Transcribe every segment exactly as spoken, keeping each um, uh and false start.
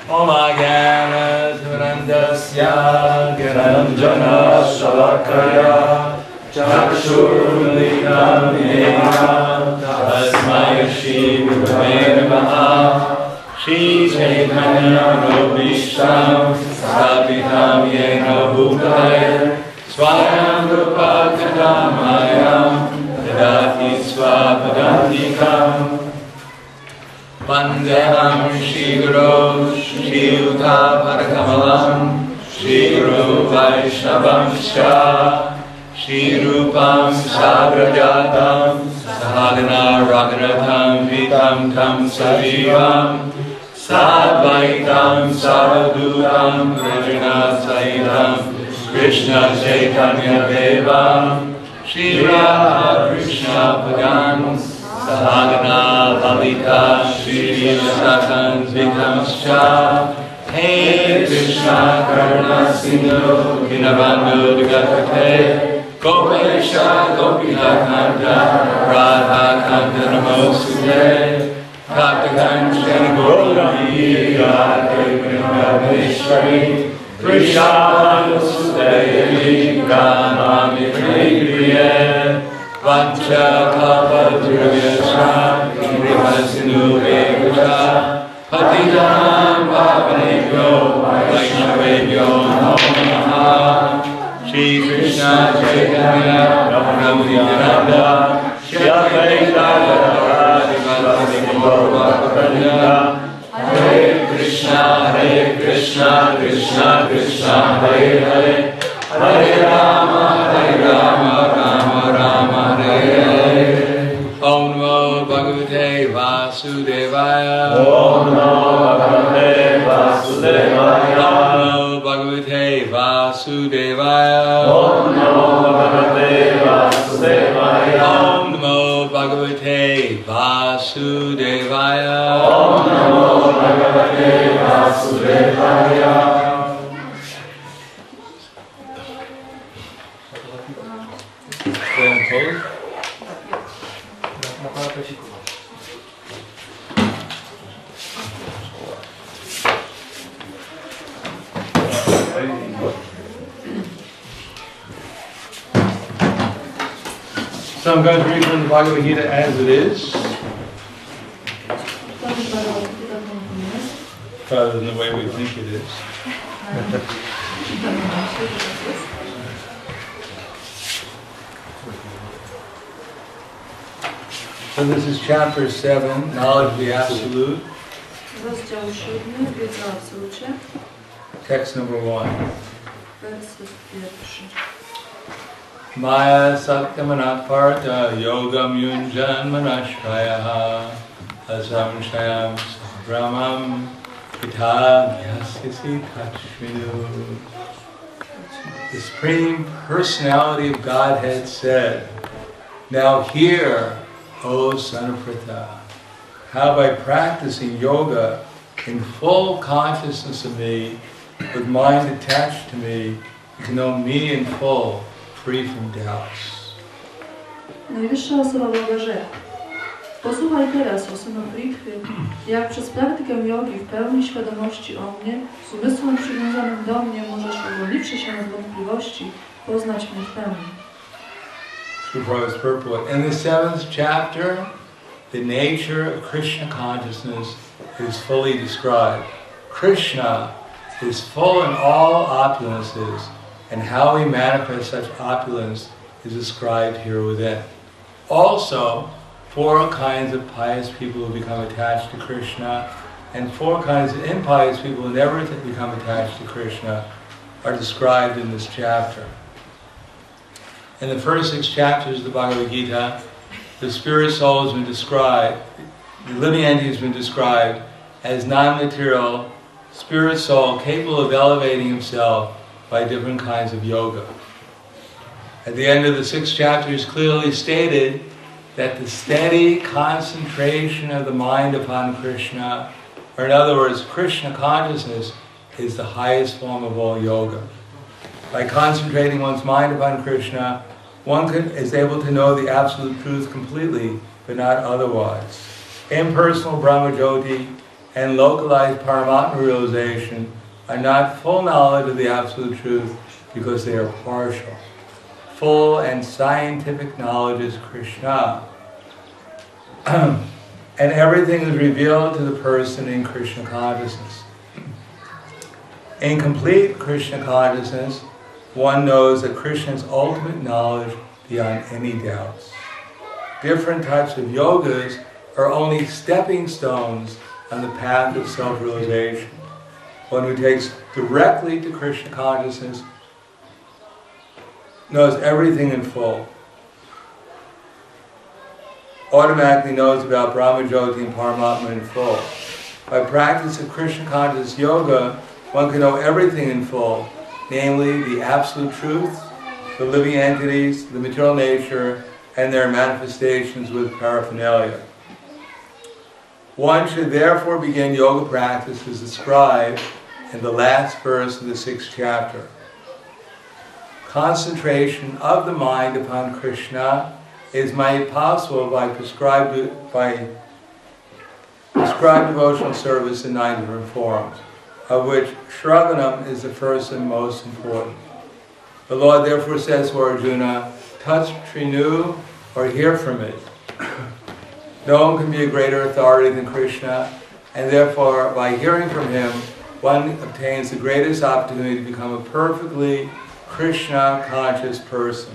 Omagyanatmanandasya Gyananjana Shalakaya Chakshurlitam Yena Tasmai Shri Gurave Namaha Shri Chaitanya Robishtam Sapitam Yena Bhutaya Swayam Rupa Kadamayam Dadati Swapadantikam Vandeham Shri Guru Shri Yuta Parakamalam Shri Guru Vaishnavam Shra Shri Rupam Sagrajatam Sahagana Raghunatham Vitam Tam Sajivam Sadvaitam Saradutam Krishna Saitam Krishna Chaitanya Devam Shri Radha Krishna Padan Sahagana Lalita Shri Satan Vitamscha Hey Krishna Karuna Sindhu Dinabandhu Digatate Gopesha Gopila Kanta Radha Kanta Namosute Taptakanchen Gauri Radhe Vrindaveshwari Krishna Sudevi Ramami Priye Vancha Kalpadurvyascha Kripasindu Vekucha Patitanam Pavanebhyo Vaishnavebhyo Namo Namaha Shri Krishna Chaitanya Prabhu Nityananda Shri Advaita Gadadara Gaura Hare Krishna Hare Krishna Krishna Krishna Hare Hare Hare Rama Hare Rama Rama Rama Hare Hare Om Namo Bhagavate Vasudevaya Om Namo Bhagavate Vasudevaya Om Namo Bhagavate Vasudevaya Om Namo Bhagavate Vasudevaya Om Namo Bhagavate Vasudevaya Om Namo Bhagavate Vasudevaya. So I'm going to read from the Bhagavad Gita as it is, rather than the way we think it is. So this is chapter seven, Knowledge of the Absolute. Rozdział siódmy, wiedza o absolucie. Text number one. Werset pierwszy. Maya Sakyamana Parta Yogam Yunjan Manashkaya Asam Shayam Brahmam Pita Yasyasi Kachminu. The Supreme Personality of Godhead said, now hear, O son of Pritha, how by practicing yoga in full consciousness of me, with mind attached to me, you can know me in full, free from doubts. Najwyższa osoba Boga rzekł: posłuchaj teraz, o synu Prithy, jak przez praktykę jogi w pełni świadomości o mnie, z umysłem przywiązanym do mnie, możesz, uwolniwszy się od wątpliwości, poznać mnie w pełni. Prabhupada's purport. In the seventh chapter, the nature of Krishna consciousness is fully described. Krishna is full in all opulences, and how he manifests such opulence is described here within. Also, four kinds of pious people who become attached to Krishna, and four kinds of impious people who never become attached to Krishna are described in this chapter. In the first six chapters of the Bhagavad Gita, the spirit soul has been described, the living entity has been described as non-material spirit soul capable of elevating himself by different kinds of yoga. At the end of the sixth chapter is clearly stated that the steady concentration of the mind upon Krishna, or in other words, Krishna consciousness, is the highest form of all yoga. By concentrating one's mind upon Krishna, one can, is able to know the absolute truth completely, but not otherwise. Impersonal Brahmajyoti and localized Paramatma realization are not full knowledge of the Absolute Truth because they are partial. Full and scientific knowledge is Krishna. And everything is revealed to the person in Krishna consciousness. In complete Krishna consciousness, one knows that Krishna's ultimate knowledge beyond any doubts. Different types of yogas are only stepping stones on the path of self-realization. One who takes directly to Krishna consciousness knows everything in full. Automatically knows about Brahmajyoti and Paramatma in full. By practice of Krishna conscious yoga, one can know everything in full, namely the Absolute Truth, the living entities, the material nature, and their manifestations with paraphernalia. One should therefore begin yoga practice as described in the last verse of the sixth chapter. Concentration of the mind upon Krishna is made possible by prescribed, by prescribed devotional service in nine different forms, of which Shravanam is the first and most important. The Lord therefore says to Arjuna, touch Trinu or hear from it. No one can be a greater authority than Krishna, and therefore by hearing from him, one obtains the greatest opportunity to become a perfectly Krishna conscious person.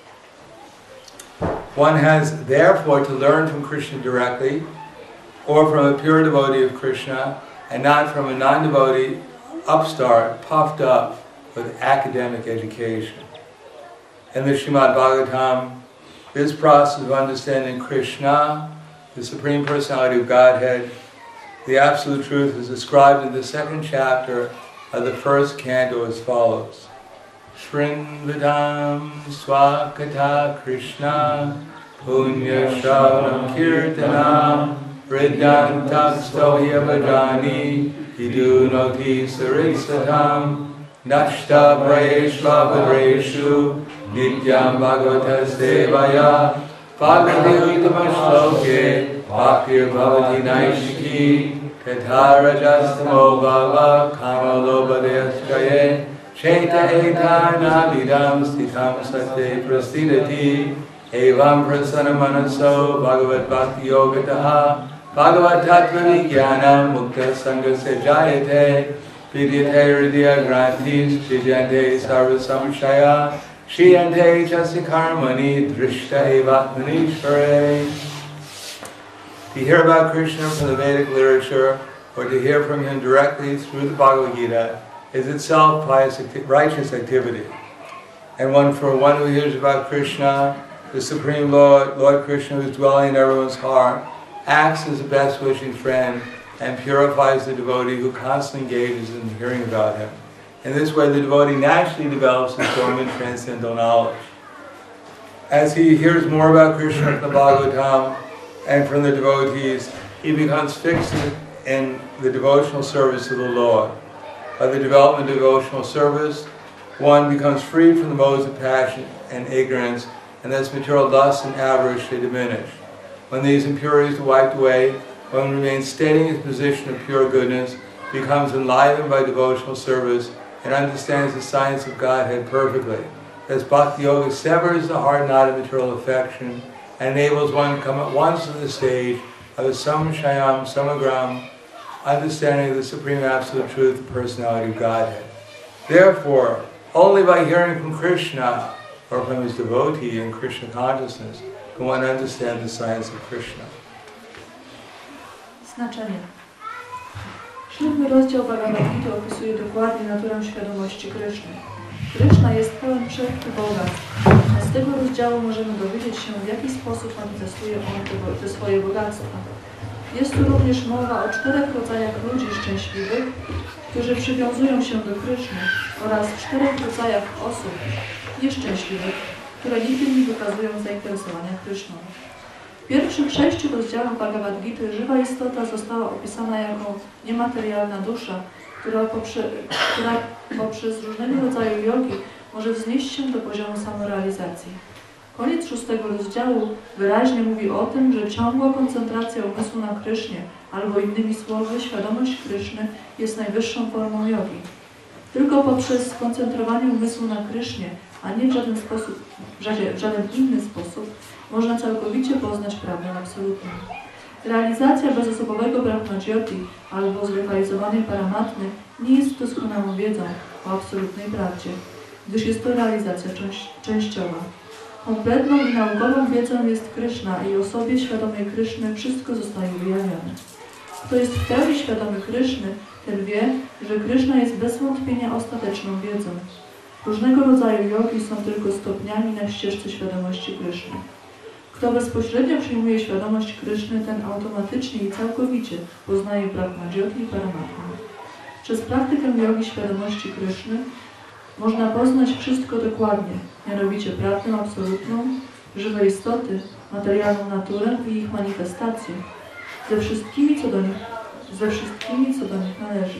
One has therefore to learn from Krishna directly, or from a pure devotee of Krishna, and not from a non-devotee upstart puffed up with academic education. In the Srimad Bhagavatam, this process of understanding Krishna, the Supreme Personality of Godhead, the Absolute Truth, is described in the second chapter of the first canto as follows. Shrinvidam Swakata Krishna Punya Shravanam Kirtanam Vridantak Stohya Bhajani Hidunoti Saritsatam Nashta Prayeshva Padreshu Nityam Bhagavatas Devaya Bhagavati Utamashloke Bhaktir Bhavati Naishiki Katharajas Bhava Kama Lobhadeskaye Chaita Etana Vidam Stitam Sate Prastidati Evam Prasana Manaso Bhagavad Bhakti Yogataha Bhagavad Tattva Vijnana Mukta Sangha Sejayate Vidyate Hridaya Grantis Vidyante Sarva Samshaya Shriyante Chasya Karmani Drishta Evatmani Shvare. To hear about Krishna from the Vedic literature, or to hear from him directly through the Bhagavad Gita, is itself pious, righteous activity. And one for one who hears about Krishna, the Supreme Lord, Lord Krishna, who is dwelling in everyone's heart, acts as a best wishing friend and purifies the devotee who constantly engages in hearing about him. In this way, the devotee naturally develops his dormant transcendental knowledge. As he hears more about Krishna from the Bhagavatam and from the devotees, he becomes fixed in the devotional service of the Lord. By the development of devotional service, one becomes free from the modes of passion and ignorance, and thus material lust and avarice should diminish. When these impurities are wiped away, one remains steady in his position of pure goodness, becomes enlivened by devotional service, and understands the science of Godhead perfectly. Thus Bhakti Yoga severs the hard knot of material affection and enables one to come at once to the stage of the Samshayam Samagram, understanding of the Supreme Absolute Truth, the Personality of Godhead. Therefore, only by hearing from Krishna, or from his devotee in Krishna consciousness, can one understand the science of Krishna. Znaczenie. Siódmy rozdział Bhagavad Gita opisuje dokładnie naturę świadomości Kryszny. Kryszna jest pełen wszelkich bogactw. Z tego rozdziału możemy dowiedzieć się, w jaki sposób manifestuje on te, te swoje bogactwa. Jest tu również mowa o czterech rodzajach ludzi szczęśliwych, którzy przywiązują się do Kryszny, oraz czterech rodzajach osób nieszczęśliwych, które nigdy nie wykazują zainteresowania Kryszną. W pierwszych sześciu rozdziałach Bhagavad Gita żywa istota została opisana jako niematerialna dusza, która, poprze, która poprzez różnego rodzaju jogi może wznieść się do poziomu samorealizacji. Koniec szóstego rozdziału wyraźnie mówi o tym, że ciągła koncentracja umysłu na Krysznie, albo innymi słowy, świadomość Kryszny jest najwyższą formą jogi. Tylko poprzez skoncentrowanie umysłu na Krysznie, a nie w żaden sposób, w żaden, w żaden inny sposób, można całkowicie poznać prawdę absolutną. Realizacja bezosobowego Brahma-jyoti albo zlokalizowanej Paramatmy nie jest doskonałą wiedzą o absolutnej prawdzie, gdyż jest to realizacja część, częściowa. Kompletną i naukową wiedzą jest Kryszna i osobie świadomej Kryszny wszystko zostaje wyjawione. Kto jest w pełni świadomy Kryszny, ten wie, że Kryszna jest bez wątpienia ostateczną wiedzą. Różnego rodzaju jogi są tylko stopniami na ścieżce świadomości Kryszny. Kto bezpośrednio przyjmuje świadomość Kryszny, ten automatycznie i całkowicie poznaje Brahma-jyoti i Paramatmę. Przez praktykę jogi świadomości Kryszny można poznać wszystko dokładnie, mianowicie prawdę absolutną, żywe istoty, materialną naturę i ich manifestacje, ze wszystkimi, co do nich, ze wszystkimi, co do nich należy.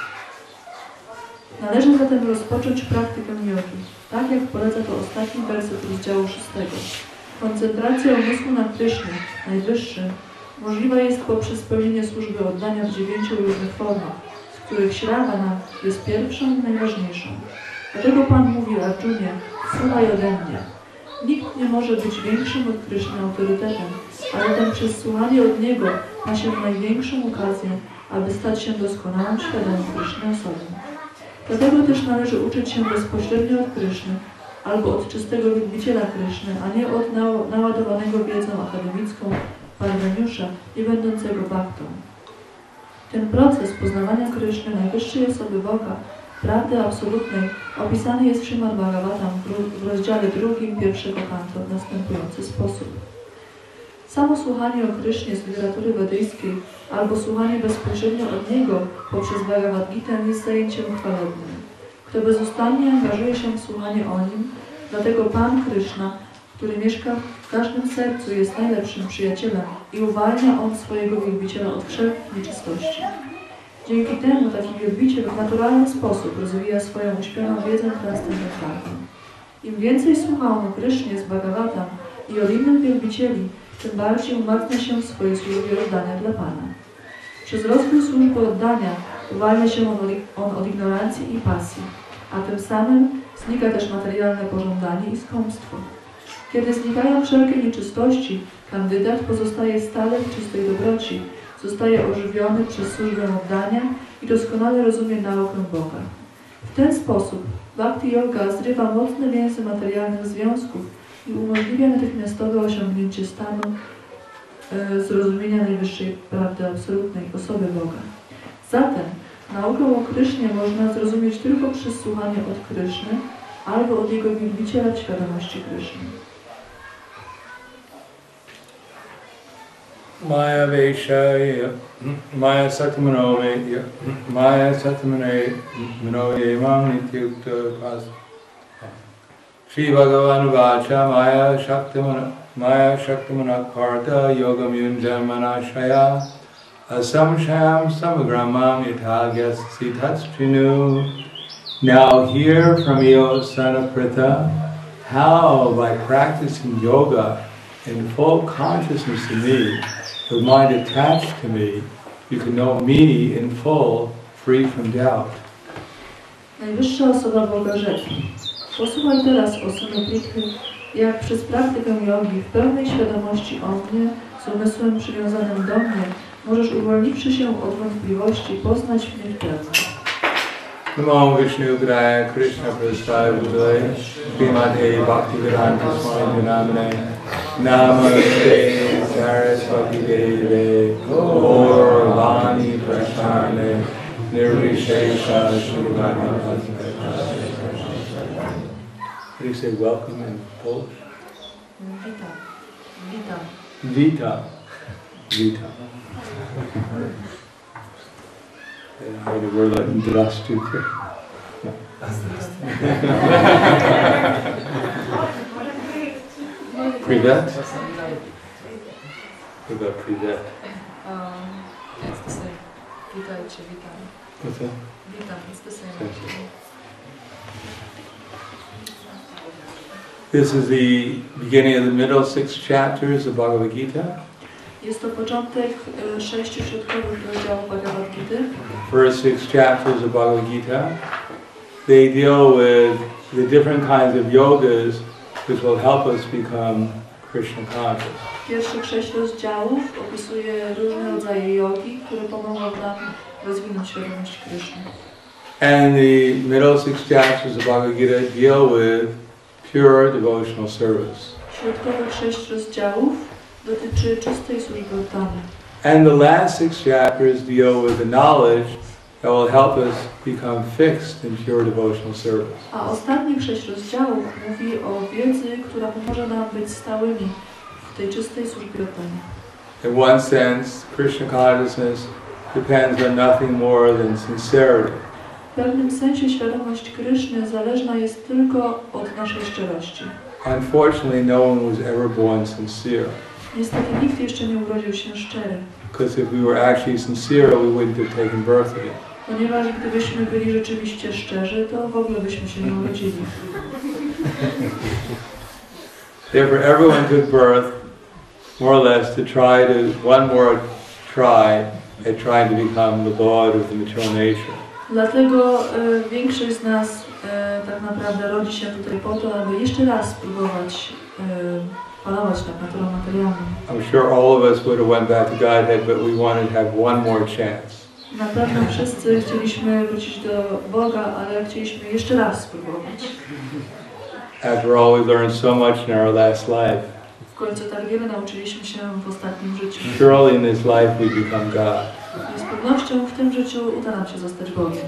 Należy zatem rozpocząć praktykę jogi, tak jak poleca to ostatni werset rozdziału szóstego. Koncentracja umysłu na Krysznie, najwyższym, możliwa jest poprzez spełnienie służby oddania w dziewięciu różnych formach, z których Śravana jest pierwszą i najważniejszą. Dlatego Pan mówi Arjunie, słuchaj ode mnie. Nikt nie może być większym od Kryszny autorytetem, a zatem przez słuchanie od Niego ma się największą okazję, aby stać się doskonałą, świadomą Kryszny osobą. Dlatego też należy uczyć się bezpośrednio od Kryszny, albo od czystego wielbiciela Kryszny, a nie od naładowanego wiedzą akademicką Parveniusza, nie będącego bhaktą. Ten proces poznawania Kryszny, najwyższej osoby Boga, prawdy absolutnej, opisany jest w Śrimad Bhagavatam w rozdziale drugim pierwszego kantu w następujący sposób. Samo słuchanie o Krysznie z literatury wedyjskiej albo słuchanie bezpośrednio od Niego poprzez Bhagavad Gitę jest zajęciem chwalebnym. Kto bezustannie angażuje się w słuchanie o Nim, dlatego Pan Kryszna, który mieszka w każdym sercu, jest najlepszym przyjacielem i uwalnia On swojego wielbiciela od wszelkich nieczystości. Dzięki temu taki wielbiciel w naturalny sposób rozwija swoją uśpioną wiedzę transcendentalną. Im więcej słucha on o Krysznie z Bhagavatam i od innych wielbicieli, tym bardziej umacnia się w swojej służbie oddania dla Pana. Przez rozwój służby oddania uwalnia się on od, on od ignorancji i pasji, a tym samym znika też materialne pożądanie i skąpstwo. Kiedy znikają wszelkie nieczystości, kandydat pozostaje stale w czystej dobroci, zostaje ożywiony przez służbę oddania i doskonale rozumie naukę Boga. W ten sposób Bhakti Yoga zrywa mocne więzy materialnych związków i umożliwia natychmiastowe osiągnięcie stanu e, zrozumienia najwyższej prawdy absolutnej osoby Boga. Zatem naukę o Krysznie można zrozumieć tylko przez słuchanie od Kryszny albo od jego wielbiciela w świadomości Kryszny. Maya Vesha Maya Satamanoye Maya Satamanoye Manoye Mam Nityukta Pas Shri Bhagavan Vacha Maya Shaktamana Maya Shaktamana Partha Yogam Yunjamana Shaya Asamsham Samagramam Yathagyas Sitatstrinu. Now hear from you, son of Pritha, how by practicing yoga in full consciousness of me, with mind attached to me, you can know me in full, free from doubt. Najwyższa osoba Boga rzekł: posłuchaj teraz, o synu Prithy, jak przez praktykę jogi w pełnej świadomości o mnie, z umysłem przywiązanym do mnie, możesz, uwolniwszy się od wątpliwości, poznać mnie w pełni. Namo Vishnu Padaya Krishna Prasthaya Bhutale Srimate Bhaktivedanta Swami Namane Namaste Saraswati Deve Gaurvani Prasthane Nirvishesha Shrivani. How do you say welcome in Polish? Witam. Witam. Witam. Witam. I had a word like Здравствуйте. Privet? What about privet? Um, it's the same. Witajcie, witam. What's that? Witam, it's the same. Same. This is the beginning of the middle six chapters of Bhagavad Gita. Jest to początek e, sześciu środkowych rozdziałów Bhagavad Gita. First six chapters of Bhagavad Gita, they deal with the different kinds of yogas which will help us become Krishna conscious. Pierwszych sześć rozdziałów opisuje różne rodzaje jogi, które pomogą nam rozwinąć świadomość Kryszny. And the middle six chapters of Bhagavad Gita deal with pure devotional service. Środkowych sześć rozdziałów dotyczy czystej służby oddania. And the last six chapters deal with the knowledge that will help us become fixed in pure devotional service. A ostatnich sześć rozdziałów mówi o wiedzy, która pomoże nam być stałymi w tej czystej służbie oddania. In one sense, Krishna consciousness depends on nothing more than sincerity. W pewnym sensie świadomość Kryszny zależna jest tylko od naszej szczerości. Unfortunately, no one was ever born sincere. Niestety nikt jeszcze nie urodził się szczery. Because if we were actually sincere, we wouldn't have taken birth again. Ponieważ gdybyśmy byli rzeczywiście szczerzy, to w ogóle byśmy się nie urodzili. Therefore, everyone took birth more or less to try to, one more try at trying to become the Lord of the material nature. Dlatego e, większość z nas e, tak naprawdę rodzi się tutaj po to, aby jeszcze raz spróbować e, panować nad naturą materialną. I'm sure all of us would have went back to Godhead, but we wanted to have one more chance. Na pewno wszyscy chcieliśmy wrócić do Boga, ale chcieliśmy jeszcze raz spróbować. After all, we learned so much in our last life. W końcu tak wiele nauczyliśmy się w ostatnim życiu. Surely in this life we become God. I z pewnością w tym życiu uda nam się zostać Bogiem.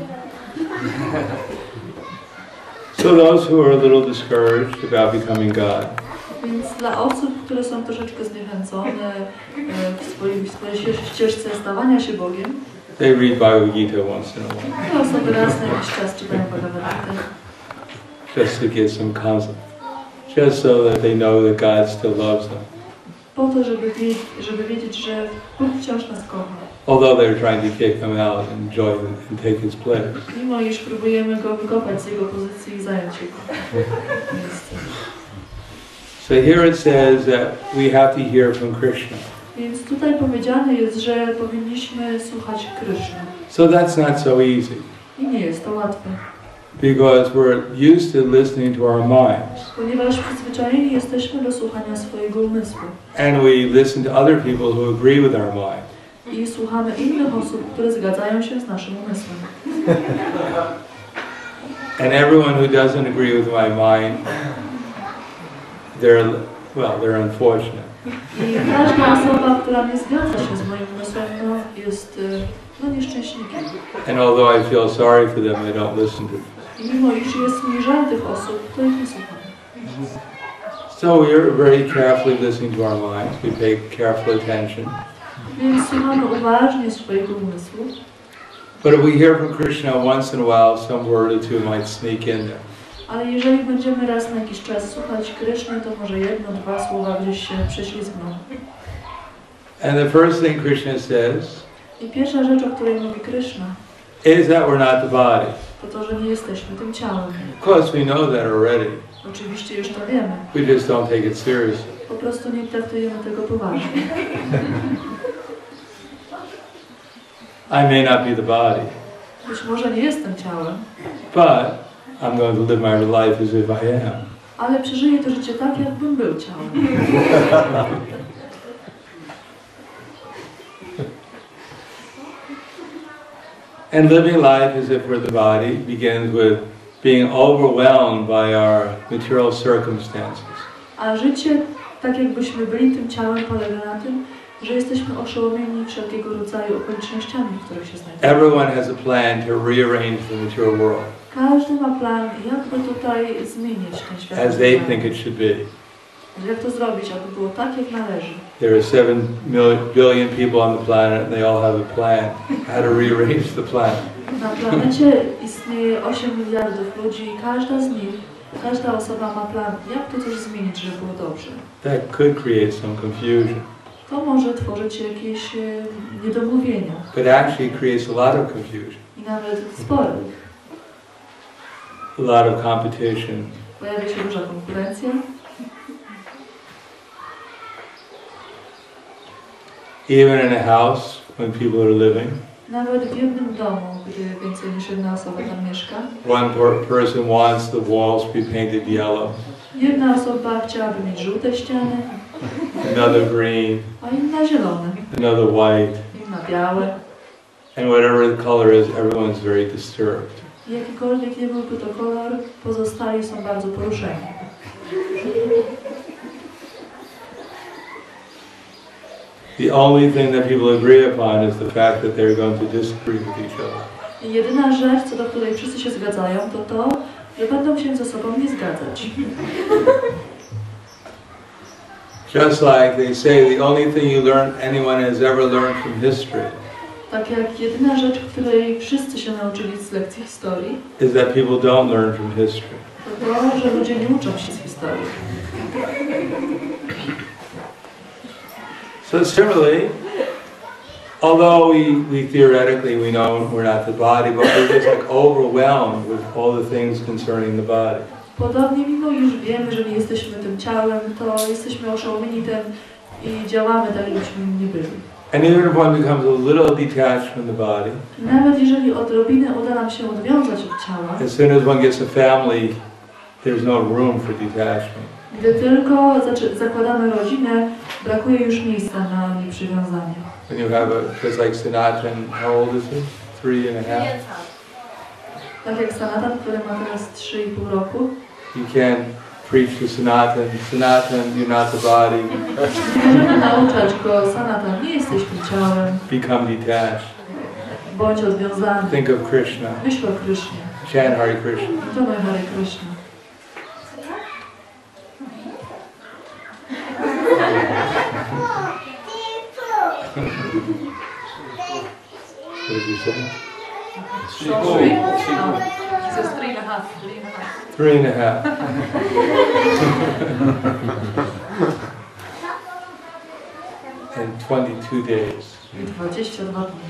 So those who are a little discouraged about becoming God, Więc dla osób, które są troszeczkę zniechęcone e, w swojej, w swojej ścieżce stawania się Bogiem, they read Bhagavad Gita once in a while, te osoby raz na jakiś czas czytają Bhagavad Gita, just to get some concept, just so that they know that God still loves them, po to, żeby, wie, żeby wiedzieć, że Bóg wciąż nas kocha. although they're trying to kick him out and join and take his place. Mimo iż próbujemy go wykopać z jego pozycji i zająć jego miejsce. So here it says that we have to hear from Krishna. Więc tutaj powiedziane jest, że powinniśmy słuchać Kryszny. So that's not so easy, I nie jest to łatwe, because we're used to listening to our minds, ponieważ przyzwyczajeni jesteśmy do słuchania swojego umysłu. and we listen to other people who agree with our mind. I słuchamy innych osób, które zgadzają się z naszym umysłem. And everyone who doesn't agree with my mind, they're, well, they're unfortunate. I każda osoba, która nie zgadza się z moim umysłem, no, jest no, nieszczęślikiem. And although I feel sorry for them, I don't listen to them. I mimo iż jest mi żal tych osób, to ich nie słucham. So we're very carefully listening to our minds. We pay careful attention. Więc słuchamy uważnie swojego umysłu. But if we hear from Krishna once in a while, some word or two might sneak in there. Ale jeżeli będziemy raz na jakiś czas słuchać Kryszny, to może jedno, dwa słowa gdzieś się prześlizgną. And the first thing Krishna says I pierwsza rzecz, o której mówi Kryszna, is that we're not the body. to to, że nie jesteśmy tym ciałem. Of course, we know that already. Oczywiście już to wiemy. We just don't take it seriously. Po prostu nie traktujemy tego poważnie. I may not be the body, Być może nie jestem ciałem, but I'm going to live my life as if I am. ale przeżyję to życie tak, jakbym był ciałem. And living life as if we're the body begins with being overwhelmed by our material circumstances. A życie, tak jakbyśmy byli tym ciałem, polega na tym, że jesteśmy oszołomieni wszelkiego rodzaju okolicznościami, w których się znajdujemy. Everyone has a plan to rearrange the material world Każdy ma plan, jakby tutaj zmienić ten świat. as they think it should be. Jak to zrobić, aby było tak, jak należy. There are seven million, billion people on the planet and they all have a plan how to rearrange the planet. Na planecie istnieje osiem miliardów ludzi i każda z nich, każda osoba ma plan, jak to coś zmienić, żeby było dobrze. That could create some confusion, To może tworzyć jakieś e, niedomówienia but actually creates a lot of confusion, i nawet spory. a lot of competition, Pojawia się duża konkurencja Even in a house when people are living, Nawet w jednym domu, gdy więcej niż jedna osoba tam mieszka. one per person wants the walls to be painted yellow, Jedna osoba chciałaby mieć żółte ściany, another green, a inna zielone, another white, inna białe. and whatever the color is, everyone's very disturbed. I jakikolwiek nie byłby to kolor, pozostali są bardzo poruszeni. The only thing that people agree upon is the fact that they're going to disagree with each other. I jedyna rzecz, co do której wszyscy się zgadzają, to to, że będą się ze sobą nie zgadzać. Just like they say, the only thing you learn, anyone has ever learned from history, Tak jak jedyna rzecz, której wszyscy się nauczyli z lekcji historii, is that people don't learn from history. to to, że ludzie nie uczą się z historii. So similarly, although we, we theoretically we know we're not the body, but we're just like overwhelmed with all the things concerning the body. Podobnie, mimo iż wiemy, że nie jesteśmy tym ciałem, to jesteśmy oszołomieni tym i działamy tak, jakbyśmy nie byli. And even if one becomes a little detached from the body, Nawet jeżeli odrobinę uda nam się odwiązać od ciała, as soon as one gets a family, there's no room for detachment. gdy tylko zakładamy rodzinę, brakuje już miejsca na nieprzywiązanie. When you have a, just like Sanatan, how old is he? Three and a half? Tak jak Sanatan, który ma teraz trzy i pół roku, You can't preach to Sanatan, Sanatan, you're not the body, nie możemy nauczać go, Sanatan, nie jesteś tym ciałem, become detached. bądź odwiązany. Think of Krishna, Myśl o Krysznie. chant Hare Krishna. To mój Hare Krishna. What did you say? Three? No. He says three and a half. Three and a half. Three and a half. And twenty-two days. I dwadzieścia dwa dni.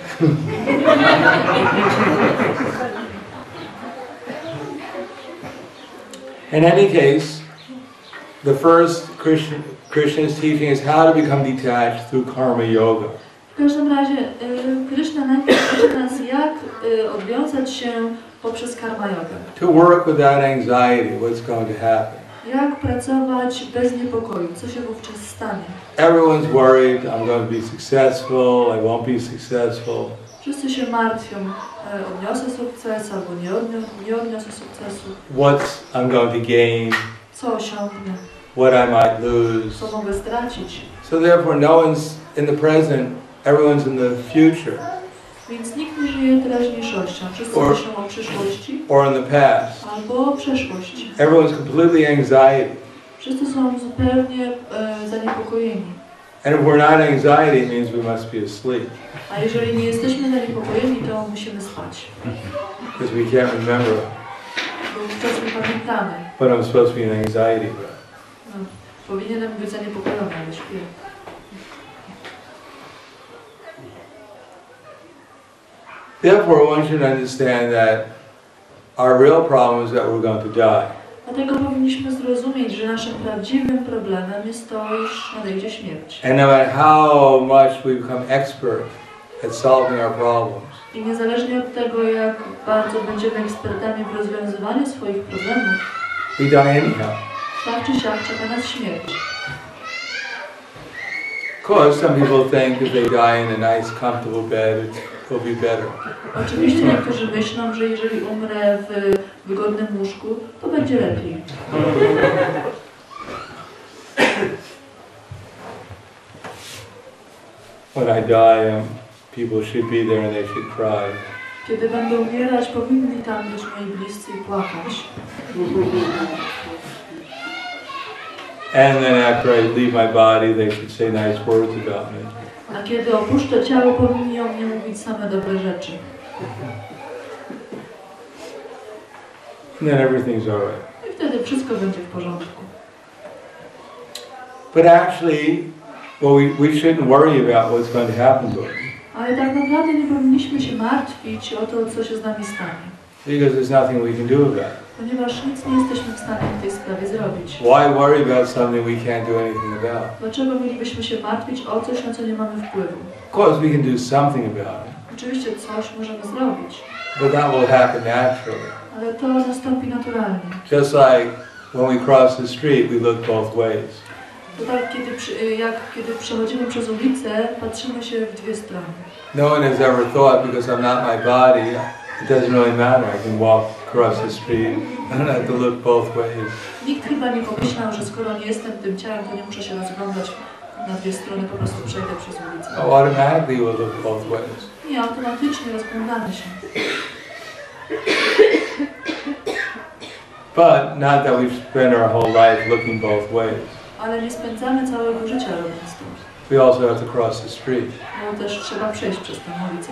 In any case, the first Christian, Krishna's teaching is how to become detached through karma yoga. W każdym razie y, Krishna najpierw uczy nas, jak y, odwiązać się poprzez karma jogę. To work without anxiety, what's going to happen. Jak pracować bez niepokoju, co się wówczas stanie. Everyone's worried, I'm going to be successful, I won't be successful. Wszyscy się martwią, y, odniosę sukces albo nie, odnios nie odniosę sukcesu. What I'm going to gain, Co osiągnę, what I might lose. co mogę stracić. So therefore no one's in the present, everyone's in the future Więc nikt nie żyje teraźniejszością. Wszyscy Or- myślą o przyszłości or in the past. albo o przeszłości. Everyone's completely anxiety. Wszyscy są zupełnie e, zaniepokojeni. And if we're not anxiety, it means we must be asleep. A jeżeli nie jesteśmy zaniepokojeni, to musimy spać. Because we can't remember Bo wówczas nie pamiętamy. what I'm supposed to be in anxiety about. No, powinienem być zaniepokojony, ale śpię. Therefore, one should understand that our real problem is that we're going to die. Dlatego powinniśmy zrozumieć, że naszym prawdziwym problemem jest to, iż nadejdzie śmierć. And no matter how much we become expert at solving our problems, I niezależnie od tego, jak bardzo będziemy ekspertami w rozwiązywaniu swoich problemów, we die anyhow. tak czy siak czeka nas śmierć. Of course, some people think if they die in a nice, comfortable bed, it will be better. Oczywiście niektórzy myślą, że jeżeli umrę w wygodnym łóżku, to będzie lepiej. When I die, um, people should be there and they should cry. Kiedy będą umierać, powinni tam być moi bliscy i płakać. And then after I leave my body, they should say nice words about me. A kiedy opuszczę ciało, powinni o mnie mówić same dobre rzeczy. And then everything's all right. I wtedy wszystko będzie w porządku. But actually, well, we, we shouldn't worry about what's going to happen to us. Ale tak naprawdę nie powinniśmy się martwić o to, co się z nami stanie. Because there's nothing we can do about it. ponieważ nic nie jesteśmy w stanie w tej sprawie zrobić. Why worry about something we can't do anything about? Dlaczego mielibyśmy się martwić o coś, na co nie mamy wpływu? Of course we can do something about it, Oczywiście coś możemy zrobić, but that will happen naturally. ale to nastąpi naturalnie. Just like when we cross the street, we look both ways. To tak, kiedy, przy- jak kiedy przechodzimy przez ulicę, patrzymy się w dwie strony. No one has ever thought, because I'm not my body, it doesn't really matter. I can walk across the street. I don't have to look both ways. Nikt chyba nie pomyślał, że skoro nie jestem tym ciałem, to nie muszę się rozglądać na dwie strony, po prostu przejdę przez ulicę. Oh, automatically we'll look both ways. Nie, automatycznie rozglądamy się. But not that we've spent our whole life looking both ways. Ale nie spędzamy całego życia robiąc to. We also have to cross the street. Bo też trzeba przejść przez tę ulicę.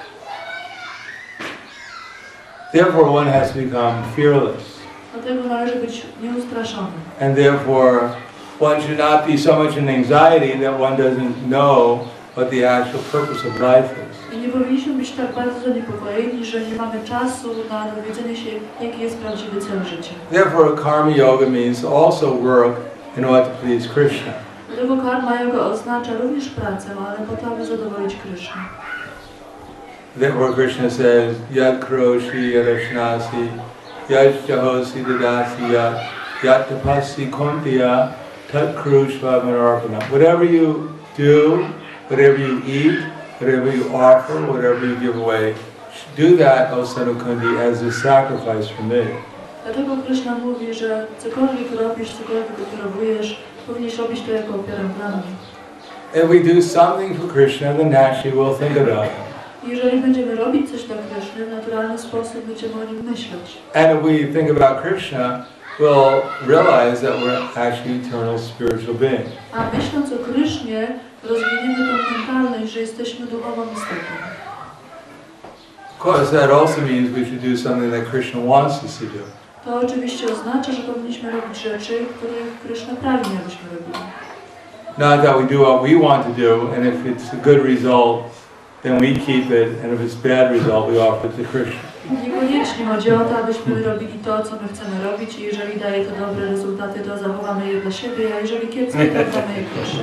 Therefore, one has to become fearless. Dlatego należy być nieustraszony. And therefore, one should not be so much in anxiety that one doesn't know what the actual purpose of life is. I nie powinniśmy być tak bardzo zaniepokojeni, że nie mamy czasu na dowiedzenie się, jaki jest prawdziwy cel życia. Therefore, karma yoga means also work in order to please Krishna. Dlatego karma yoga oznacza również pracę, ale po to, aby zadowolić Krishna. Therefore, Krishna says, Yat kroshi yarashnasi, yat jahosi dadasi yat, yat tapasi kontiya, tat krushva manarpana. Whatever you do, whatever you eat, whatever you offer, whatever you give away, do that, O son of Kundi, as a sacrifice for me. Dlatego Krishna mówi, że cokolwiek robisz, cokolwiek ofiarowujesz, powinieneś robić to jako ofiarę dla mnie. If we do something for Krishna, then naturally we'll think about it. Jeżeli będziemy robić coś dla Krishny, w naturalny sposób będziemy o nim myśleć. And if we think about Krishna, we'll realize that we're actually eternal spiritual beings. A myśląc o Krishnie, rozwiniemy tę mentalność, że jesteśmy duchową istotą. Of course, that also means we should do something that Krishna wants us to do. To oczywiście oznacza, że powinniśmy robić rzeczy, których Krishna pragnie, abyśmy robili. Not that we do what we want to do, and if it's a good result, then we keep it, and if it's a bad result, we offer it to Krishna. Niekoniecznie chodzi o to, abyśmy robili to, co my chcemy robić i jeżeli daje to dobre rezultaty, to zachowamy je dla siebie, a jeżeli kiepskie, to oddamy je Krishnie.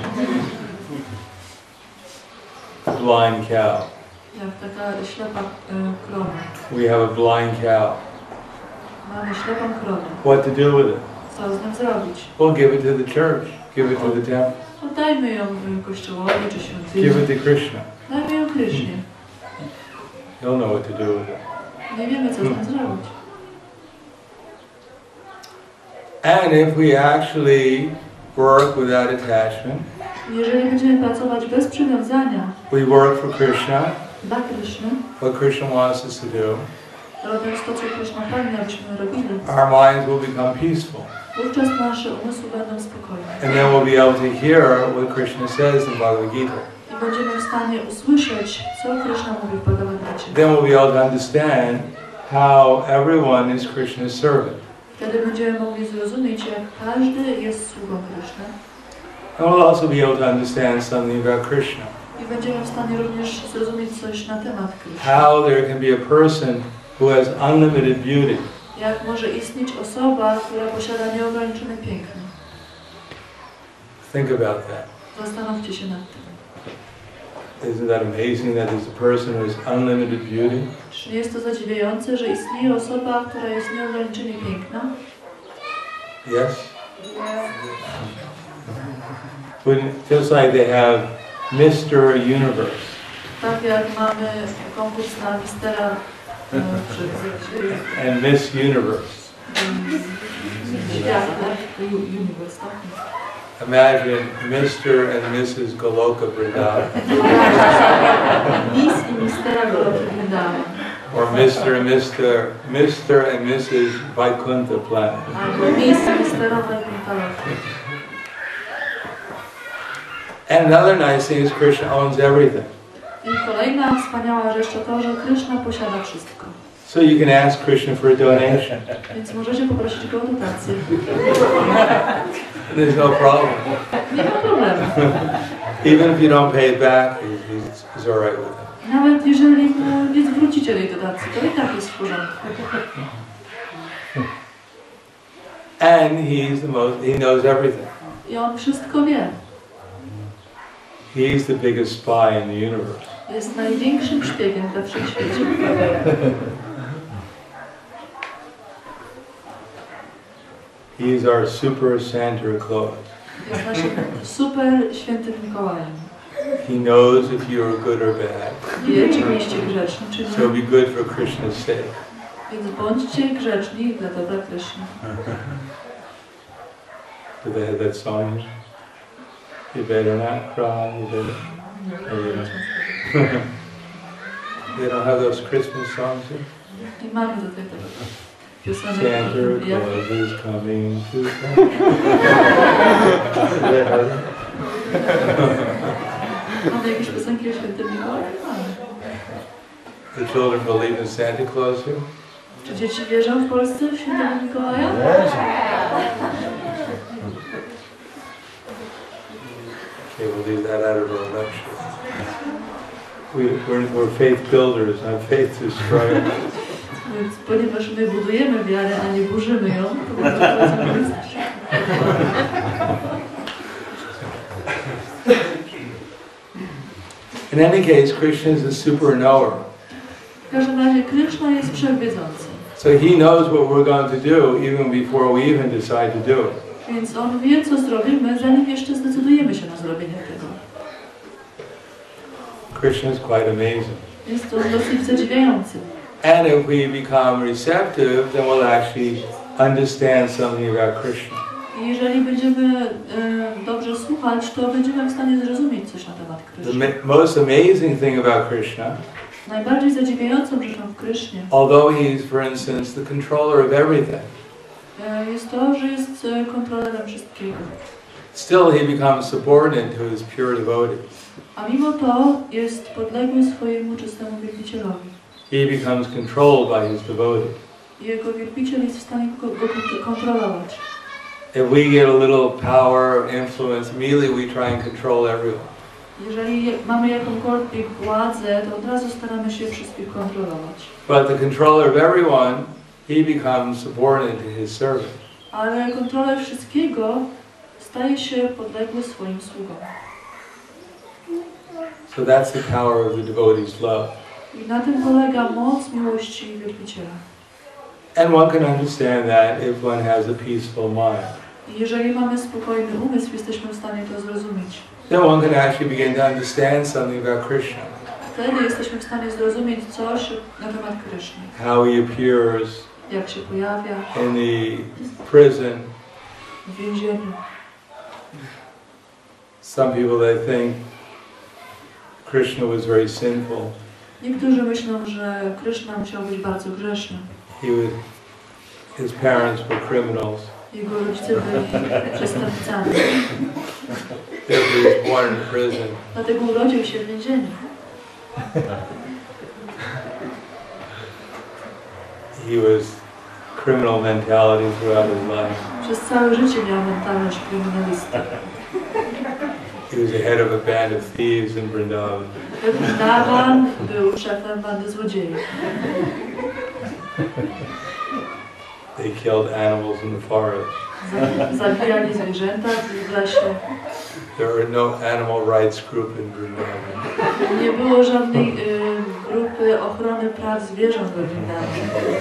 Blind cow. Jak taka ślepa y, krowa. We have a blind cow. Mamy ślepą krowę. What to do with it? Co z nią zrobić? Well, give it to the church. Give it to the temple. Oddajmy ją y, kościołowi czy świątyni. Give it to Krishna. Dajmy ją Krishnie. He'll know what to do with it. Nie wiemy, co z nią zrobić. And if we actually work without attachment, Jeżeli będziemy pracować bez przywiązania we work for Krishna, dla Krishny, what Krishna wants us to do, robiąc to, co Krishna pragnie, abyśmy robili, our minds will become peaceful. wówczas nasze umysły będą spokojne. And then we'll be able to hear what Krishna says in Bhagavad Gita. I będziemy w stanie usłyszeć, co Krishna mówi w Bhagavad Gita. Then we'll be able to understand how everyone is Krishna's servant. Wtedy będziemy mogli zrozumieć, jak każdy jest sługą Krishna. And we'll also be able to understand something about Krishna. I będziemy w stanie również zrozumieć coś na temat Krishna. How there can be a person who has unlimited beauty. Jak może istnieć osoba, która posiada nieograniczone piękno. Think about that. Zastanówcie się nad tym. Isn't that amazing that there's a person who has unlimited beauty? Czy nie jest to zadziwiające, że istnieje osoba, która jest nieograniczenie piękna? Yes? When, just like they have mister Universe. Tak jak mamy konkurs na mistera e, przed And Miss Universe. świata, universe, tak? Imagine mister and missus Goloka Vrindavan. Miss i mistera Goloka Vrindavan. Or mister and mister mister and missus Vaikuntha Planet. Albo Miss i mistera Vaikuntha. And another nice thing is Krishna owns everything. I kolejna wspaniała rzecz to to, że Krishna posiada wszystko. So you can ask Krishna for a donation. Więc możecie poprosić go o dotację. There's no problem. Nie ma problemu. Even if you don't pay it back, he's, he's all right with it. Nawet jeżeli mu nie zwrócicie tej dotacji, to i tak jest w porządku. And he's the most, he knows everything. I on wszystko wie. He's the biggest spy in the universe. Jest największym szpiegiem we wszechświecie. He's our super Santa Claus. Jest naszym super świętym Mikołajem. He knows if you are good or bad. Wie, czy jesteście grzeczni, czy So nie. be good for Krishna's sake. Więc bądźcie grzeczni dla dobra Kryszny. Do they have that song? You better not cry. You better... Oh, yeah. They don't have those Christmas songs here? I mamy do tego piosenek. Santa jak- Claus is coming to town. Mamy jakieś piosenki o świętym Mikołaju? Mamy. The children believe in Santa Claus here? Czy dzieci wierzą w Polsce w świętego Mikołaja? Okay, we'll leave that out of our lecture. We, we're, we're faith builders, not faith destroyers. Więc ponieważ my budujemy wiarę, a nie burzymy ją, to będziemy powiedzieć. In any case, Krishna is a super knower. W każdym razie Kryszna jest wszechwiedzący. So he knows what we're going to do even before we even decide to do it. Więc on wie, co zrobimy, zanim jeszcze zdecydujemy się na zrobienie tego. Krishna is quite amazing. Jest to dosyć zadziwiający. And if we become receptive, then we'll actually understand something about Krishna. I jeżeli będziemy e, dobrze słuchać, to będziemy w stanie zrozumieć coś na temat The Kryszny. ma- most amazing thing about Krishna, Najbardziej zadziwiającą rzeczą w Krysznie although he's, for instance, the controller of everything, e, jest to, że jest e, kontrolerem wszystkiego. still he becomes subordinate to his pure devotees. A mimo to jest podległy swojemu czystemu wielbicielowi. He becomes controlled by his devotees. I jego wielbiciel jest w stanie go, go kont- kontrolować. If we get a little power or influence, immediately we try and control everyone. Jeżeli mamy jakąkolwiek władzę, to od razu staramy się wszystkich kontrolować. But the controller of everyone, he becomes subordinate to his servant. Ale kontroler wszystkiego staje się podległy swoim sługom. So that's the power of the devotee's love. I na tym polega moc miłości wielbiciela. And one can understand that if one has a peaceful mind. I jeżeli mamy spokojny umysł, jesteśmy w stanie to zrozumieć. Then one can actually begin to understand something about Krishna. Wtedy jesteśmy w stanie zrozumieć coś na temat Kryszny. How he appears Jak się pojawia in the prison. w więzieniu. Some people, they think Krishna was very sinful. Niektórzy myślą, że Kryszna musiał być bardzo grzeszny. He was, his parents were criminals. Jego rodzice byli przestępcami. Therefore he was born in prison. Dlatego urodził się w więzieniu. He was criminal mentality throughout his life. Przez całe życie miał mentalność kryminalisty. He was the head of a band of thieves in Vrindavan. Vrindavan był szefem bandy złodziejów. They killed animals in the forest. Zabijali zwierzęta w lesie. There were no animal rights group in Vrindavan. Nie było żadnej y, grupy ochrony praw zwierząt we Vrindavan.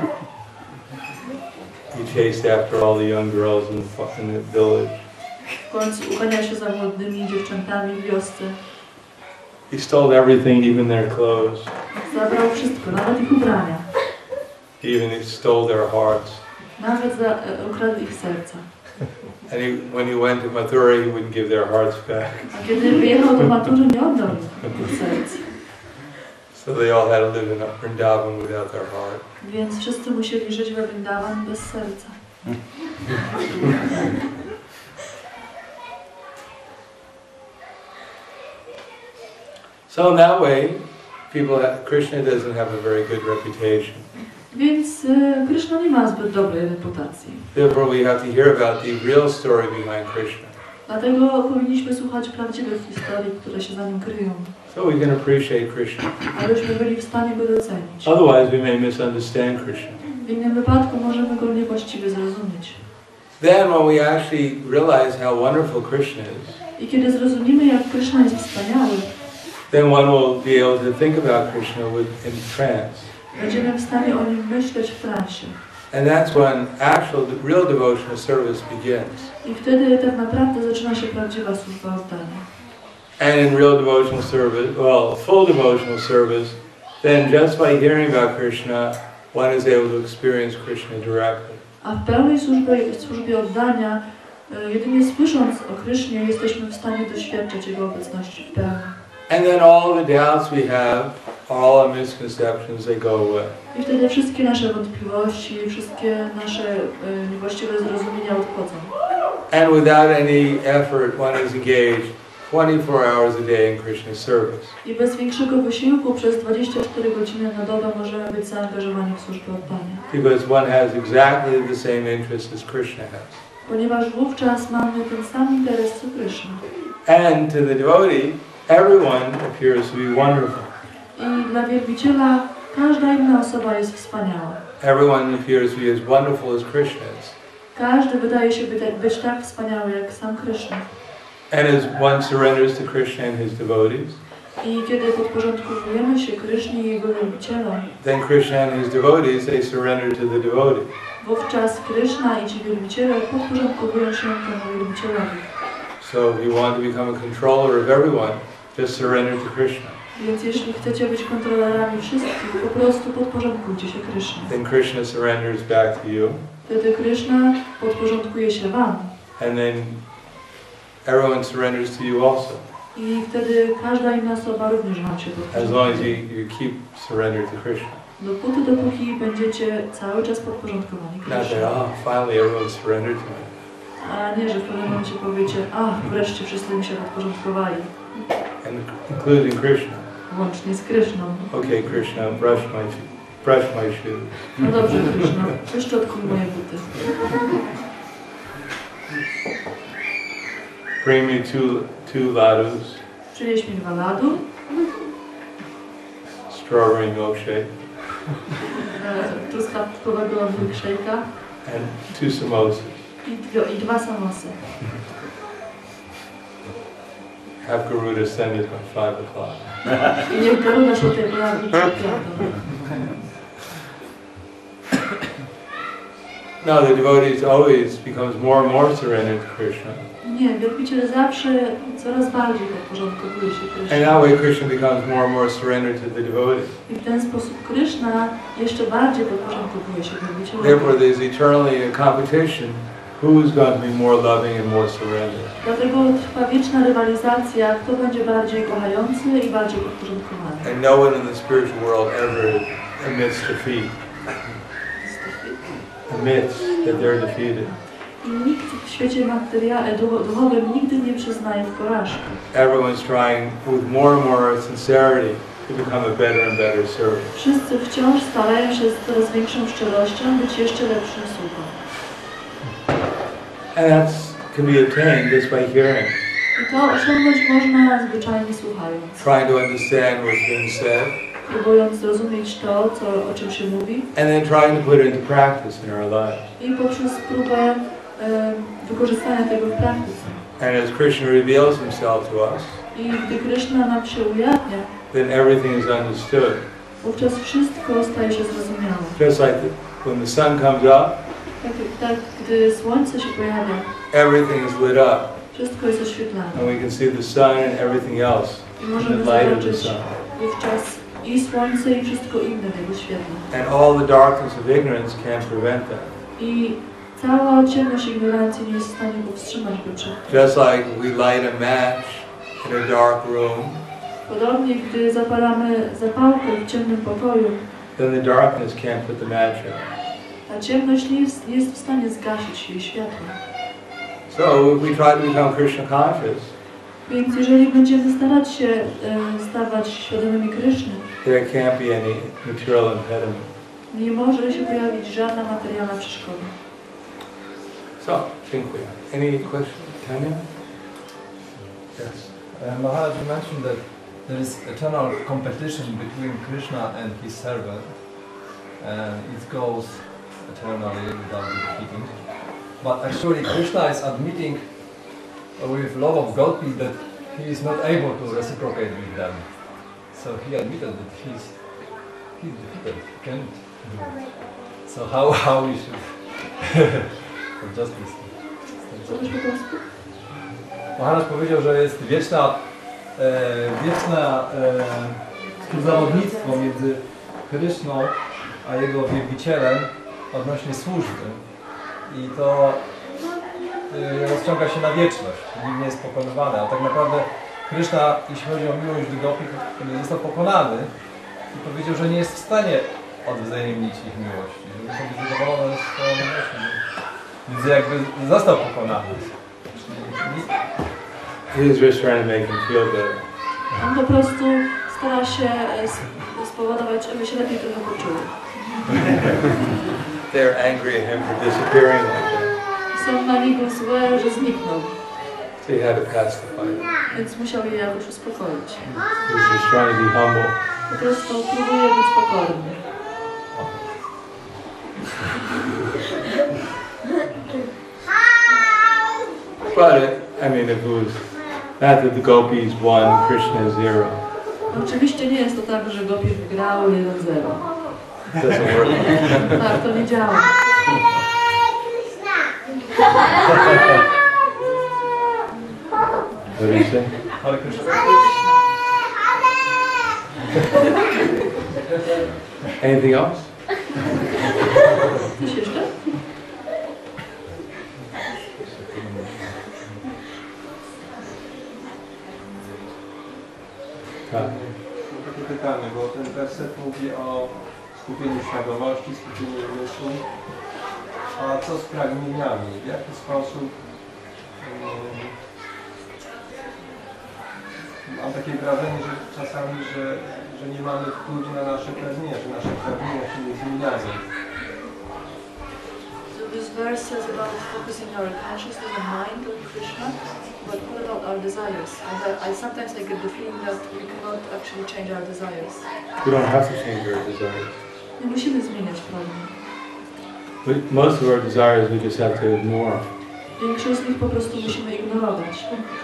He chased after all the young girls in the, fu- in the village. W końcu uganiał się za młodymi dziewczętami w wiosce. He stole everything, even their clothes. Zabrał wszystko, nawet ich ubrania. He even stole their hearts. Nawet za, e, ukradł ich serca. And he, when he went to Mathura, he wouldn't give their hearts back. A kiedy wyjechał do Matury, nie oddał im ich serc. So they all had to live in Vrindavan without their heart. Więc wszyscy musieli żyć we Vrindavan bez serca. So in that way, people have, Krishna doesn't have a very good reputation. Więc e, Kryszna nie ma zbyt dobrej reputacji. Therefore, we have to hear about the real story behind Krishna. Dlatego powinniśmy słuchać prawdziwych historii, które się za nim kryją. So we can appreciate Krishna. Abyśmy byli w stanie go docenić. Otherwise, we may misunderstand Krishna. W innym wypadku możemy go niewłaściwie zrozumieć. then when we actually realize how wonderful Krishna is, I kiedy zrozumiemy, jak Krishna jest wspaniały, then one will be able to think about Krishna with, in trance. będziemy w stanie o nim myśleć w transie. And that's when actual, real devotional service begins. I wtedy tak naprawdę zaczyna się prawdziwa służba oddania. And in real devotional service, well, full devotional service, then just by hearing about Krishna, one is able to experience Krishna directly. A w pełnej służbie, służbie oddania, y, jedynie słysząc o Krysznie, jesteśmy w stanie doświadczać Jego obecności w pełni. And then all the doubts we have, all our misconceptions, they go away. I wtedy wszystkie nasze wątpliwości, wszystkie nasze y, niewłaściwe zrozumienia odchodzą. And without any effort, one is engaged twenty-four hours a day in Krishna's service. I bez większego wysiłku przez dwadzieścia cztery godziny na dobę możemy być zaangażowani w służbę oddania. Because one has exactly the same interest as Krishna has. Ponieważ wówczas mamy ten sam interes co Kryszna. And to the devotee, everyone appears to be wonderful. I dla wielbiciela każda inna osoba jest wspaniała. Everyone appears to be as wonderful as Krishna is. Każdy wydaje się być, być tak wspaniały jak sam Kryszna. And as one surrenders to Krishna and his devotees, I kiedy podporządkowujemy się Krysznie i Jego wielbicielom, then Krishna and his devotees, they surrender to the devotee. wówczas Kryszna i ci wielbiciele podporządkowują się temu wielbicielowi. So if you want to become a controller of everyone, just surrender to Krishna. Więc jeśli chcecie być kontrolerami wszystkich, po prostu podporządkujcie się Krysznie. Then Krishna surrenders back to you. Wtedy Kryszna podporządkuje się wam. And then everyone surrenders to you also. I wtedy każda inna osoba również wam się As long as podporządkuje. you, you keep surrender to Krishna. Dopóty, dopóki będziecie cały czas podporządkowani Not that, Krysznie. oh, finally everyone surrendered to me. A nie, że w pewnym momencie powiecie, ach, wreszcie wszyscy mi się podporządkowali. And including Krishna. Łącznie z Kryszną. Okay, Krishna, brush my, brush my shoes. No dobrze, Kryszna, wyszczotkuj moje buty. Bring me two, two ladus, Przynieś mi dwa ladu, strawberry milkshake, e, truskawkowego milkshake'a and two samosas. i, dwie, i dwa samosy. Have Garuda send it by five o'clock. I niech Garuda się tutaj pojawi przed piątą. No, the devotees always becomes more and more surrendered to Krishna. Nie, wielbiciel zawsze coraz bardziej podporządkowuje się And Krysznie. that way Krishna becomes more and more surrendered to the devotee. I w ten sposób Kryszna jeszcze bardziej podporządkowuje się wielbicielowi. Therefore there's eternally a competition who's going to be more loving and more surrendered. Dlatego trwa wieczna rywalizacja, kto będzie bardziej kochający i bardziej podporządkowany. And no one in the spiritual world ever admits defeat. Admits that they're defeated. I nikt w świecie materialnym, duchowym nigdy nie przyznaje porażki. Everyone's trying with more and more sincerity to become a better and better servant. Wszyscy wciąż starają się z coraz większą szczerością być jeszcze lepszym sługą. And that can be obtained just by hearing. I to osiągnąć można zwyczajnie słuchając. Trying to understand what's being said. Próbując zrozumieć to, co, o czym się mówi. And then trying to put it into practice in our lives. I poprzez próbę e, wykorzystania tego w praktyce. And as Krishna reveals himself to us, I gdy Kryszna nam się ujawnia, then everything is understood. wówczas wszystko staje się zrozumiałe. Just like the, when the sun comes up, Tak, tak, gdy słońce się pojawia, everything is lit up. wszystko jest oświetlane. And we can see the sun and everything else I in możemy the light of the zobaczyć sun. wówczas i słońce, i wszystko inne w jego świetle. And all the darkness of ignorance can't prevent that. I cała ciemność ignorancji nie jest w stanie powstrzymać go przed tym. Just like we light a match in a dark room, Podobnie, gdy zapalamy zapałkę w ciemnym pokoju, then the darkness can't put the match out. ta ciemność nie jest, nie jest w stanie zgasić jej światła. So if we try to become Krishna conscious, Więc jeżeli będziemy starać się e, stawać świadomymi Kryszny, there can't be any material impediment. nie może się pojawić żadna materialna przeszkoda. So, dziękuję. Any questions? Tanya? Yes. Uh, Maharaj, you mentioned that there is eternal competition between Krishna and his servant, and it goes eternally without defeating. but actually Krishna is admitting with a lot of gopis that he is not able to reciprocate with them. So he admitted that he's he's defeated, he can't do it. So how how we should for justice. Co też po polsku? Maharaj powiedział, że jest wieczna, e, wieczne e, współzawodnictwo między Kryszną a jego wielbicielem odnośnie służby. I to e, rozciąga się na wieczność, nigdy nie jest pokonywany. A tak naprawdę Kryszna, jeśli chodzi o miłość do gopi, został pokonany i powiedział, że nie jest w stanie odwzajemnić ich miłości, żeby sobie zadowolony z swoją miłością. Więc jakby został pokonany. He was just trying to make him feel good. On po prostu stara się e, spowodować, aby się lepiej trochę poczuł. They're angry at him for disappearing like that. Są na niego złe, że zniknął, So he had to pacify them. więc musiał je jakoś uspokoić. He was just trying to be humble. Po prostu próbuje być pokorny. But, I mean, if it was not that the gopis won, Krishna zero. Oczywiście nie jest to tak, że gopi wygrały jeden zero. It doesn't work. Tak, to nie działa. What do you say? Hare Krishna. Anything else? Coś jeszcze? Tak. Takie pytanie, bo ten werset mówi o skupieniu świadomości, skupieniu umysłu. A co z pragnieniami? W jaki sposób um, mam takie wrażenie, że czasami, że, że nie mamy wpływu na nasze pragnienia, że nasze pragnienia się nie zmieniają. So this verse says about focusing our consciousness and mind on Krishna, but what about our desires? I, have, I sometimes I get the feeling that we cannot actually change our desires. We don't have to change our desires. Nie musimy zmieniać pragnień. We, most of our desires we just have to ignore. Większość z nich po prostu musimy ignorować.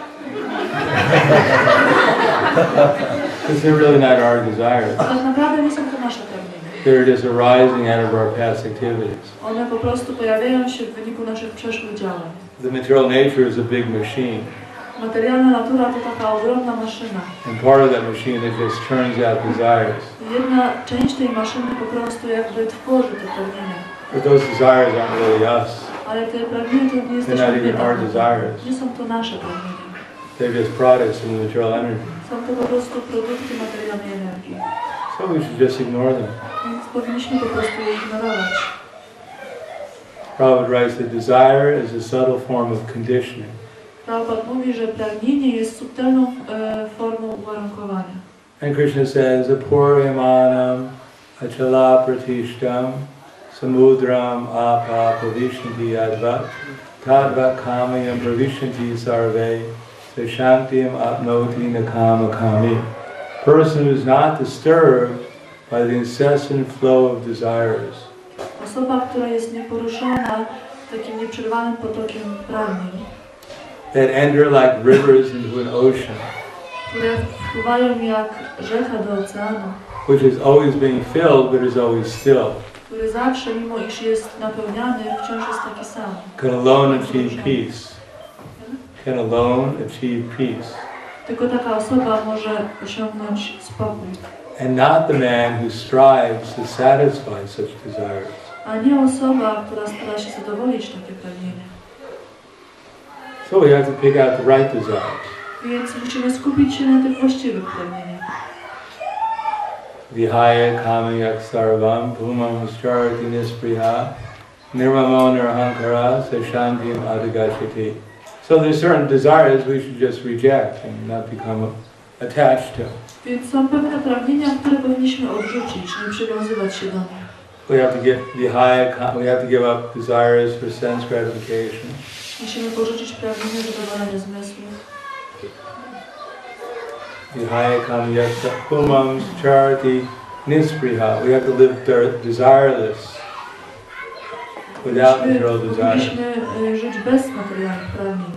Because they're really not our desires. Tak naprawdę nie są to nasze pragnienia. They're just arising out of our past activities. One po prostu pojawiają się w wyniku naszych przeszłych działań. The material nature is a big machine. Materialna natura to taka ogromna maszyna. And part of that machine it just turns out desires. Jedna część tej maszyny po prostu jakby tworzy te pragnienia. But those desires aren't really us. Ale te pragnienia to nie They're jesteśmy not even our my. desires. Nie są to nasze pragnienia. They're just products of the material energy. Są to po prostu produkty materialnej energii. So we should just ignore them. Więc powinniśmy po prostu je ignorować. Prabhupada writes that desire is a subtle form of conditioning. Prabhupada mówi, że pragnienie jest subtelną e, formą uwarunkowania. And Krishna says, Apuryamanam achala pratishtam samudram apa pravishnti advat tadvat kamayam pravishnti sarve sashantyam apnoti nakama kami. Person who is not disturbed by the incessant flow of desires. Osoba, która jest nieporuszona takim nieprzerwanym potokiem pragnień, That enter like rivers into an ocean, które wpływają jak rzeka do oceanu, which is always being filled but is always still, który zawsze, mimo iż jest napełniany, wciąż jest taki sam. can alone achieve peace. Can alone achieve peace. Tylko taka osoba może osiągnąć spokój, And not the man who strives to satisfy such desires. a nie osoba, która stara się zadowolić takie pragnienia. So we have to pick out the right desires. Więc musimy skupić się na tych właściwych pragnieniach. Vihaya kamayak sarvam bhumam charati nispriha nirmamo nirahankara sashantim adhigachati. So there's certain desires we should just reject and not become attached to. Więc są pewne pragnienia, które powinniśmy odrzucić, nie przywiązywać się do nich. We have to get vihaya, we have to give up desires for sense gratification. Musimy porzucić pragnienie zadowolenia zmysłów. Vihaya kamayak bhumam charati nispriha. We have to live desireless. without Myśmy material desire. powinniśmy e, żyć bez materialnych pragnień.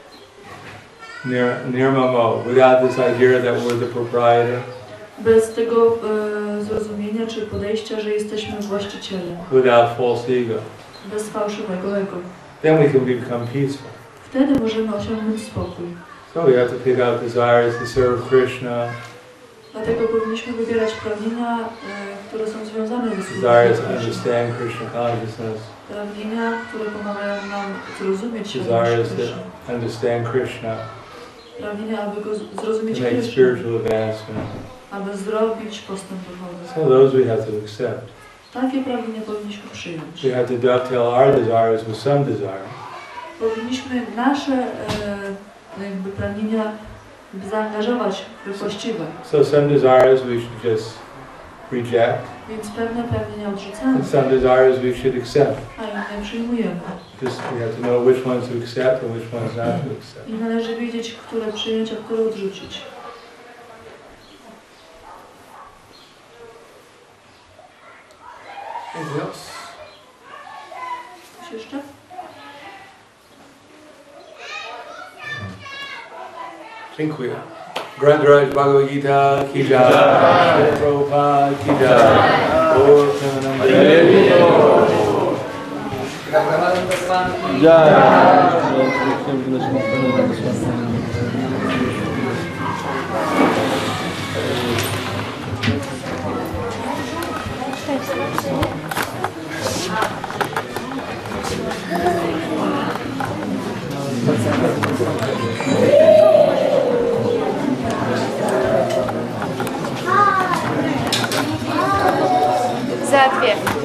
Nir- Nirmamo, without this idea that we're the proprietor, Bez tego e, zrozumienia czy podejścia, że jesteśmy właścicielem. without false ego. Bez fałszywego ego. Then we can become peaceful. Wtedy możemy osiągnąć spokój. So we have to pick out desires to serve Krishna, Dlatego powinniśmy wybierać pragnienia, e, które są związane ze służbą desires to Krishna. understand Krishna consciousness, Pragnienia, które pomagają nam zrozumieć świadomość desires Krishna. to understand Krishna, Pragnienia, aby go z- to zrozumieć make Krishna, spiritual advancement. aby zrobić postęp duchowy. So those we have to accept. Takie pragnienia powinniśmy przyjąć. We have to dovetail our desires with some desire. Powinniśmy nasze e, jakby pragnienia zaangażować we właściwe, So some desires we should just reject, więc pewne pragnienia odrzucamy, and some desires we should accept. a inne przyjmujemy. Just we have to know which ones to accept and which ones not to accept. I należy wiedzieć, które przyjąć, a które odrzucić. Anything else? Coś jeszcze? Dziękuję. Grandaraj Bhagavad Gita ki jai, Prabhupada ki jai, Lord Za dwie.